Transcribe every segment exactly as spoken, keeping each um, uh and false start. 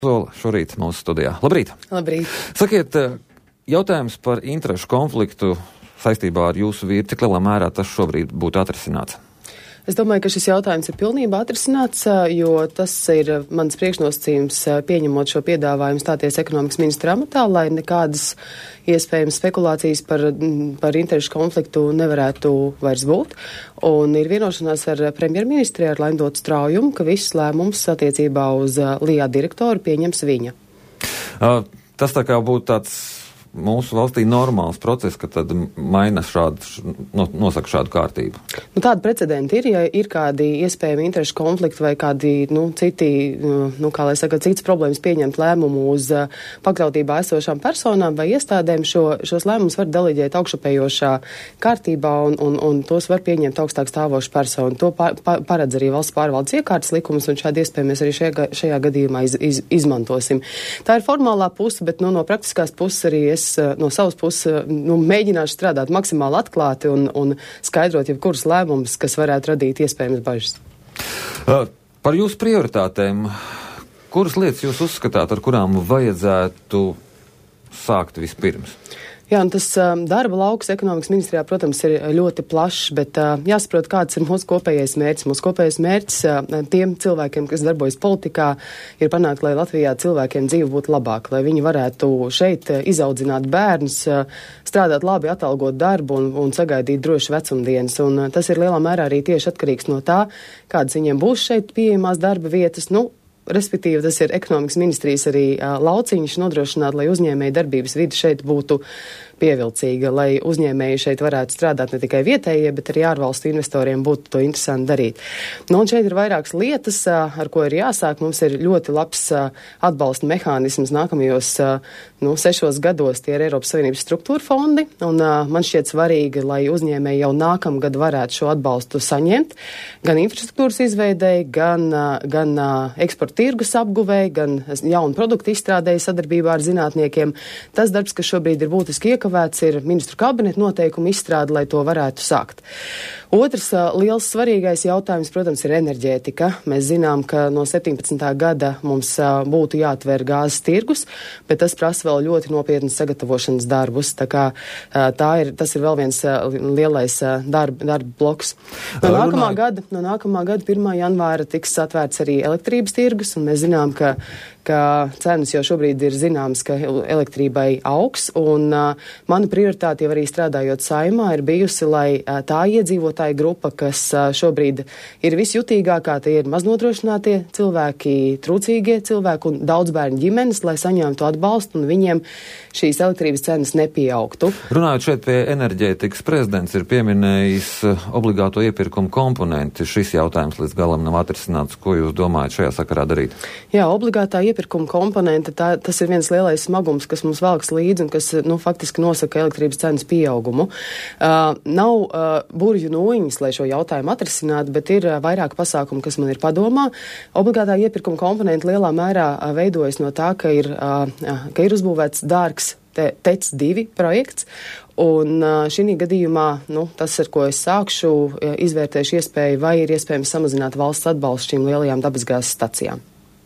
Zola šorīt mūsu studijā. Labrīt! Labrīt! Sakiet, jautājums par interešu konfliktu saistībā ar jūsu vīru, cik lielā mērā tas šobrīd būtu atrisināts? Es domāju, ka šis jautājums ir pilnībā atrisināts, jo tas ir mans priekšnosacījums pieņemot šo piedāvājumu stāties ekonomikas ministra amatā, lai nekādas iespējamas spekulācijas par, par interešu konfliktu nevarētu vairs būt. Un ir vienošanās ar premjerministri, ar Laimdotu Straujumu, ka visus lēmumus attiecībā uz Lijā direktoru pieņems viņa. Uh, tas tā kā būtu tāds mūsu valstī normāls process, ka tad maina šādu, no, nosaka šādu kārtību. Nu, tāda precedenta ir, ja ir kādi iespējami interešu konflikti vai kādi, nu, citi, nu, kā lai saka, citas problēmas pieņemt lēmumu uz uh, pakļautībā esošām personām vai iestādēm, šo, šos lēmumus var deleģēt augšupējošā kārtībā un, un, un tos var pieņemt augstāk stāvošu personu. To pa, pa, paredz arī valsts pārvaldes iekārtas likums un šādi iespēja mēs arī šajā, šajā gadījumā iz, iz, izmantosim. Tā ir formālā puse, bet nu, no praktiskās puses arī es no savas puses nu, mēģināšu strādāt maksimāli atklāti un, un skaidrot jebkurus lēmumus, kas varētu radīt iespējamas bažas. Uh, par jūsu prioritātēm, kuras lietas jūs uzskatāt, ar kurām vajadzētu sākt vispirms? Jā, un tas uh, darba lauks ekonomikas ministrijā, protams, ir ļoti plašs, bet uh, jāsaprot, kāds ir mūsu kopējais mērķis. Mūsu kopējais mērķis uh, tiem cilvēkiem, kas darbojas politikā, ir panākt, lai Latvijā cilvēkiem dzīve būtu labāka, lai viņi varētu šeit uh, izaudzināt bērnus, uh, strādāt labi, atalgot darbu un, un sagaidīt droši vecumdienas. Un uh, tas ir lielā mērā arī tieši atkarīgs no tā, kādas viņiem būs šeit pieejamās darba vietas. Nu, respektīvi, tas ir ekonomikas ministrijas arī uh, lauciņš nodrošināt, lai uzņēmēja darbības vidi šeit būtu pievilcīga, lai uzņēmēji šeit varētu strādāt ne tikai vietējie, bet arī ārvalstu investoriem būtu to interesanti darīt. Nu, un šeit ir vairākas lietas, uh, ar ko ir jāsāk. Mums ir ļoti labs uh, atbalsta mehānisms nākamajos uh, nu, sešos gados. Tie ir Eiropas Savienības struktūra fondi, un uh, man šķiet svarīgi, lai uzņēmēji jau nākamgad varētu šo atbalstu saņemt, gan infrastruktūras izveidēji, gan, uh, gan uh, eksporta tirgus apguvēji, gan jaunu produktu izstrādēji sadarbībā ar zinātniekiem. Tas darbs, kas šobrīd ir būtiski iekavēts, ir ministru kabineta noteikumu izstrāde, lai to varētu sākt. Otrs uh, liels svarīgais jautājums, protams, ir enerģētika. Mēs zinām, ka no septiņpadsmitā gada mums uh, būtu jāatver gāzes tirgus, bet tas prasa vēl ļoti nopietnas sagatavošanas darbus. Tā kā uh, tā ir, tas ir vēl viens uh, lielais uh, darba, darba bloks. No nākamā gada, no nākamā gada pirmā janvāra tiks atvērts arī elektrības tirgus, un mēs zinām, ka, ka cenas jau šobrīd ir zināmas, ka elektrībai augs, un uh, mana prioritāte jau arī strādājot Saeimā ir bijusi, lai uh, tā iedzīvotāja grupa, kas uh, šobrīd ir visjutīgākā, tie ir maznodrošinātie cilvēki, trūcīgie cilvēki un daudzbērnu ģimenes, lai saņemtu atbalstu un viņiem šīs elektrības cenas nepieaugtu. Runājot šeit pie enerģētikas, prezidents ir pieminējis obligāto iepirkumu komponenti. Šis jautājums līdz galam nav atrisināts. Ko jūs domājat šajā sakarā darīt? Jā, obligātā iepirkuma komponente, tā, tas ir viens lielais smagums, kas mums velks līdzi un kas, nu, faktiski nosaka elektrības cenas pieaugumu. Uh, nav uh, burju nūjiņas, lai šo jautājumu atrisinātu, bet ir uh, vairāk pasākumu, kas man ir padomā. Obligātā iepirkuma komponente lielā mērā uh, veidojas no tā, ka ir, uh, ka ir uzbūvēts dārgs te, T E C divi projekts. Un šī gadījumā, nu, tas, ar ko es sākšu, izvērtēšu iespēju, vai ir iespējams samazināt valsts atbalstu šīm lielajām dabasgāzes stacijām.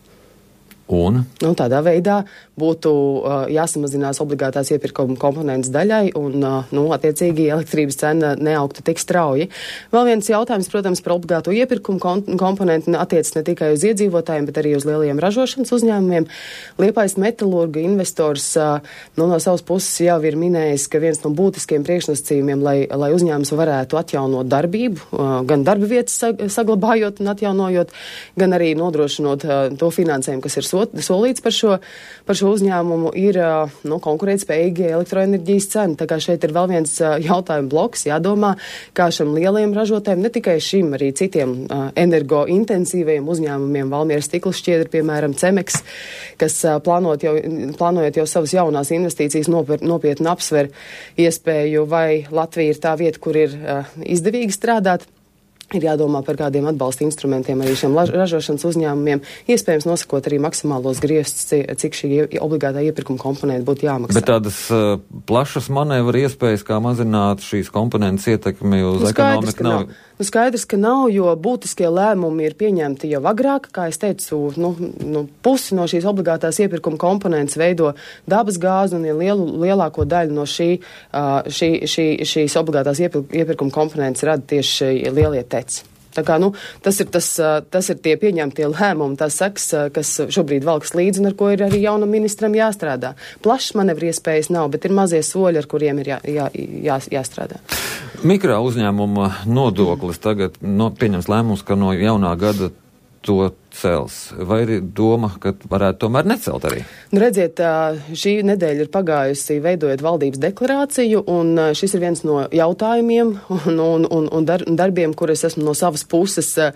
Un? Nu, tādā veidā būtu uh, jāsamazinās obligātās iepirkuma komponentes daļai un, uh, nu, attiecīgi elektrības cena neaugtu tik strauji. Vēl viens jautājums, protams, par obligāto iepirkumu kom- komponenti attiecas ne tikai uz iedzīvotājiem, bet arī uz lielajiem ražošanas uzņēmumiem. Liepājas metalurga investors uh, nu, no savas puses jau ir minējis, ka viens no būtiskiem priekšnosacījumiem, lai, lai uzņēmums varētu atjaunot darbību, uh, gan darba vietas saglabājot un atjaunojot, gan arī nodrošinot uh, to finansējumu, kas ir solīts par šo, par šo uzņēmumu, ir nu, konkurētspējīga elektroenerģijas cena. Tā kā šeit ir vēl viens jautājumu bloks, jādomā, kā šiem lielajiem ražotājiem, ne tikai šim, arī citiem uh, energointensīvajiem uzņēmumiem, Valmieras stikla šķiedra, piemēram, Cemeks, kas uh, plānot jau, plānojot jau savas jaunās investīcijas nopietni nopietni apsver iespēju, vai Latvija ir tā vieta, kur ir uh, izdevīgi strādāt. Ir jādomā par kādiem atbalsta instrumentiem arī šiem ražošanas uzņēmumiem, iespējams nosakot arī maksimālos griestus, cik šī obligātā iepirkuma komponenta būtu jāmaksā. Bet tādas uh, plašas manevra iespējas, kā mazināt šīs komponentes ietekmi uz nu, ekonomiku, nav... nav. Nu, skaidrs, ka nav, jo būtiskie lēmumi ir pieņemti jau agrāk. Kā es teicu, nu, nu, pusi no šīs obligātās iepirkuma komponentes veido dabas gāzi, un ja lielu, lielāko daļu no šī, šī, šī, šīs obligātās iepirkuma komponentes rada tieši lielie teci. Tā kā, nu, tas ir, tas, tas ir tie pieņemtie lēmumi, tās sekas, kas šobrīd valkas līdzi un ar ko ir arī jaunam ministram jāstrādā. Plašs manevri iespējas nav, bet ir mazie soļi, ar kuriem ir jā, jā, jā, jāstrādā. Mikro uzņēmuma nodoklis tagad no, pieņems lēmums, ka no jaunā gada to cels. Vai ir doma, ka varētu tomēr necelt arī? Nu, redziet, šī nedēļa ir pagājusi veidojot valdības deklarāciju, un šis ir viens no jautājumiem un, un, un, un dar, darbiem, kur es esmu no savas puses uh,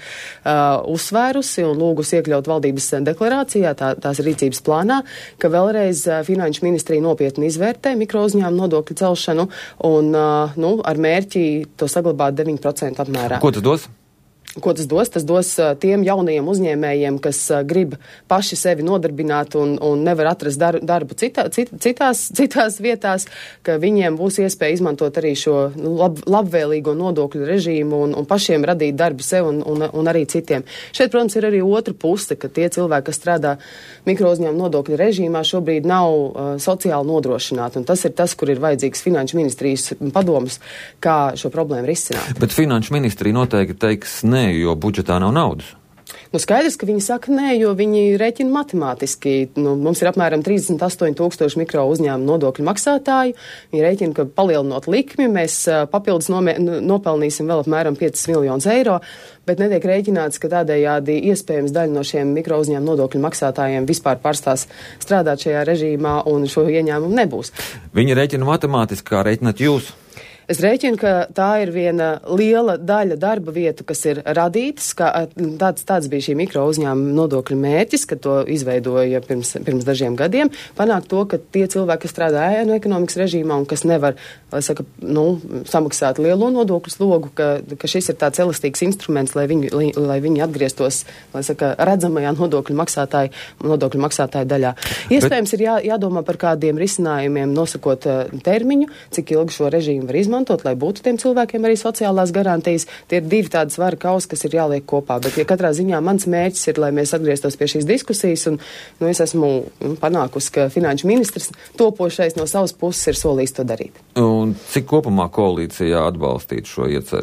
uzsvērusi un lūgusi iekļaut valdības deklarācijā, tā, tās rīcības plānā, ka vēlreiz uh, Finanšu ministrija nopietni izvērtē mikro uzņēmumu nodokļu celšanu un uh, nu, ar mērķi to saglabāt deviņu procentu apmērā. Ko tas dos? Ko tas dos? Tas dos uh, tiem jaunajiem uzņēmējiem, kas uh, grib paši sevi nodarbināt un, un nevar atrast dar, darbu citā, cit, citās, citās vietās, ka viņiem būs iespēja izmantot arī šo lab, labvēlīgo nodokļu režīmu un, un pašiem radīt darbu sev un, un, un arī citiem. Šeit, protams, ir arī otra puse, ka tie cilvēki, kas strādā mikro uzņēmumu nodokļu režīmā, šobrīd nav uh, sociāli nodrošināti, un tas ir tas, kur ir vajadzīgs Finanšu ministrijas padomus, kā šo problēmu risināt. Bet Finanšu ministrija noteikti teiks ne, jo budžetā nav naudas. Nu, skaidrs, ka viņi saka nē, jo viņi rēķina matemātiski. Nu, mums ir apmēram trīsdesmit astoņi tūkstoši mikro uzņēmumu nodokļu maksātāju. Viņi rēķina, ka palielinot likmi, mēs uh, papildus nomē, nopelnīsim vēl apmēram piecus miljonus eiro, bet netiek rēķināts, ka tādējādi iespējams daļa no šiem mikro uzņēmumu nodokļu maksātājiem vispār pārstās strādāt šajā režīmā un šo ieņēmumu nebūs. Viņi rēķina matemātiski, kā rēķināt jūs? Es rēķinu, ka tā ir viena liela daļa darba vietu, kas ir radītas, ka tāds, tāds bija šī mikro uzņēmuma nodokļu mērķis, kad to izveidoja pirms, pirms dažiem gadiem, panākt to, ka tie cilvēki, kas strādā ēnu ekonomikas režīmā un kas nevar, lai saka, nu, samaksāt lielo nodokļu slogu, ka, ka šis ir tāds elastīgs instruments, lai viņi, lai, lai viņi atgrieztos, lai saka, redzamajā nodokļu maksātāju, nodokļu maksātāju daļā. Iespējams, Bet... ir jā, jādomā par kādiem risinājumiem, nosakot uh, termiņu, cik ilgi šo režīmu var izmantot, lai būtu tiem cilvēkiem arī sociālās garantijas. Tie ir divi tādi svara kausi, kas ir jāliek kopā. Bet, ja katrā ziņā mans mērķis ir, lai mēs atgrieztos pie šīs diskusijas, un nu, es esmu panākusi, ka Finanšu ministrs topošais no savas puses ir solījis to darīt. Un cik kopumā koalīcijā atbalstīt šo ieceri?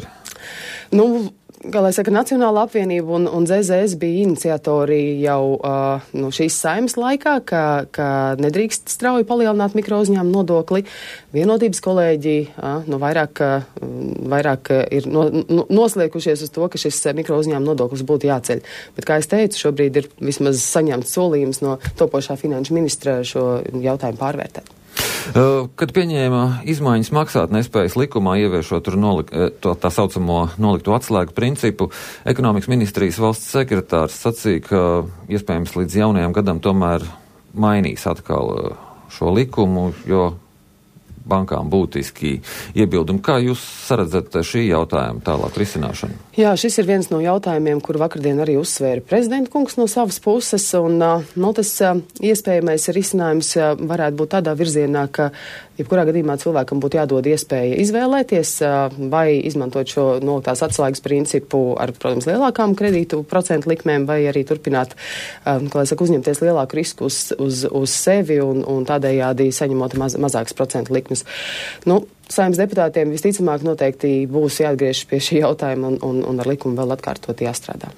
Nu, kā lai saka, Nacionāla apvienība un, un Z Z S bija iniciatori jau uh, nu, šīs saimnes laikā, ka, ka nedrīkst strauji palielināt mikro uzņēmumu nodokli. Vienotības kolēģi uh, nu, vairāk, uh, vairāk ir no, no, nosliekušies uz to, ka šis mikro uzņēmumu nodoklis būtu jāceļ. Bet, kā es teicu, šobrīd ir vismaz saņemts solījums no topošā finanšu ministra šo jautājumu pārvērtēt. Kad pieņēma izmaiņas maksāt nespējas likumā, ieviešot tur nolik, to, tā saucamo nolikto atslēgu principu, ekonomikas ministrijas valsts sekretārs sacīja, ka iespējams līdz jaunajam gadam tomēr mainīs atkal šo likumu, jo bankām būtiski iebildumi. Kā jūs saredzat šī jautājuma tālāk risināšanu? Jā, šis ir viens no jautājumiem, kur vakardien arī uzsvēra prezidenta kungs no savas puses, un no tas iespējamais risinājums varētu būt tādā virzienā, ka jebkurā gadījumā cilvēkam būtu jādod iespēja izvēlēties, vai izmantot šo noliktās atslēgas principu ar, protams, lielākām kredītu procentu likmēm, vai arī turpināt, kā lai saka, uzņemties lielāku risku uz, uz, uz sevi un, un tādējādi saņemot maz, mazākas procentu likmes. Nu, Saimnes deputātiem visticamāk noteikti būs jāatgriežas pie šī jautājuma un, un, un ar likumu vēl atkārtot jāstrādā.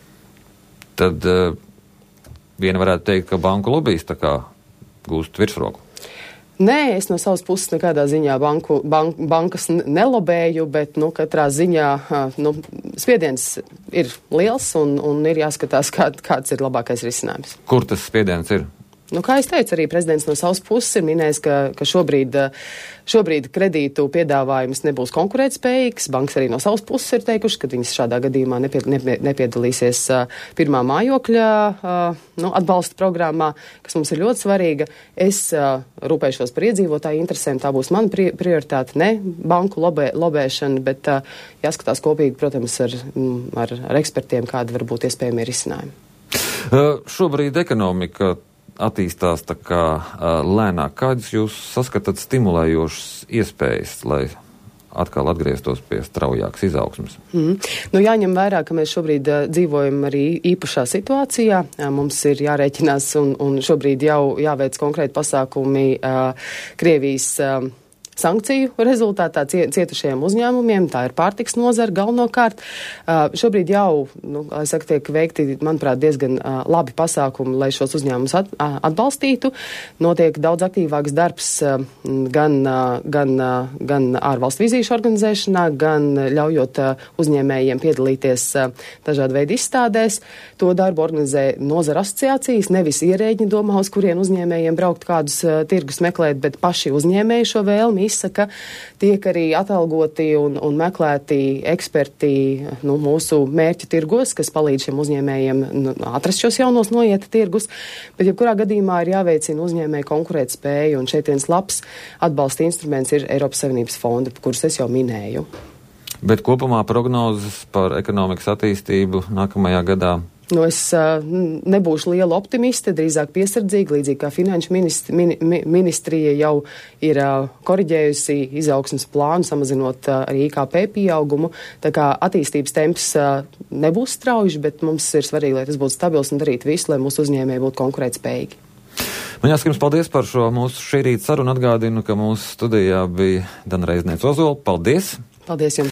Tad uh, viena varētu teikt, ka banku lobijs tā kā gūst virsroku. Nē, es no savas puses nekādā ziņā banku, bank, bankas nelobēju, bet, nu, katrā ziņā, nu, spiediens ir liels un, un ir jāskatās, kā, kāds ir labākais risinājums. Kur tas spiediens ir? Nu, kā es teicu, arī prezidents no savas puses ir minējis, ka, ka šobrīd, šobrīd kredītu piedāvājums nebūs konkurētspējīgs. Banks arī no savas puses ir teikuši, ka viņas šādā gadījumā nepied, nepie, nepiedalīsies uh, pirmā mājokļa uh, nu, atbalsta programmā, kas mums ir ļoti svarīga. Es uh, rūpēšos par iedzīvotāju interesēm, tā būs mana pri, prioritāte, ne banku lobē, lobēšana, bet uh, jāskatās kopīgi, protams, ar, ar, ar ekspertiem, kādi var būt iespējami risinājumi. Uh, šobrīd ekonomika attīstās tā kā uh, lēnāk. Kādas jūs saskatāt stimulējošas iespējas, lai atkal atgrieztos pie straujākas izaugsmes. Mm. Nu, jāņem vērā, ka mēs šobrīd uh, dzīvojam arī īpašā situācijā. Uh, mums ir jārēķinās un, un šobrīd jau jāveic konkrēti pasākumi uh, Krievijas uh, sankciju rezultātā cietušajiem uzņēmumiem, tā ir pārtiks nozara galvenokārt. Uh, šobrīd jau, nu, lai saka, tiek veikti, manuprāt, diezgan uh, labi pasākumi, lai šos uzņēmumus at, uh, atbalstītu. Notiek daudz aktīvāks darbs uh, gan, uh, gan, uh, gan ārvalstu vizīšu organizēšanā, gan ļaujot uh, uzņēmējiem piedalīties uh, dažādu veidu izstādēs. To darbu organizē nozara asociācijas, nevis ierēģi domā, uz kurien uzņēmējiem braukt kādus uh, tirgus meklēt, bet paši uzņēmēji šo vēlmi izsaka, tiek arī atalgoti un, un meklēti eksperti nu, mūsu mērķu tirgos, kas palīdz šiem uzņēmējiem nu, atrast šos jaunos noieta tirgus, bet jebkurā gadījumā ir jāveicina uzņēmēju konkurētspēju, un šeit viens labs atbalsta instruments ir Eiropas Savienības fondi, kurus es jau minēju. Bet kopumā prognozes par ekonomikas attīstību nākamajā gadā? Nu, es uh, nebūšu liela optimiste, drīzāk piesardzīga, līdzīgi kā finanšu ministri, mini, ministrija jau ir uh, koriģējusi izaugsmas plānu, samazinot uh, arī I K P pieaugumu. Tā kā attīstības temps uh, nebūs strauji, bet mums ir svarīgi, lai tas būtu stabils un darīt visu, lai mūsu uzņēmēji būtu konkurētspējīgi. Man jāsaka jums paldies par šo mūsu šī rīta sarunu. Atgādinu, ka mūsu studijā bija Dana Reizniece Ozola. Paldies! Paldies jums!